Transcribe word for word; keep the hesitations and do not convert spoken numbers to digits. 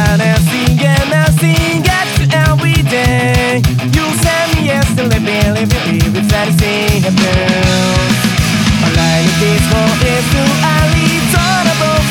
and I sing and I sing at you every day. You send me yes to live me, live me, live with fantasy happens. My line of this for is to a little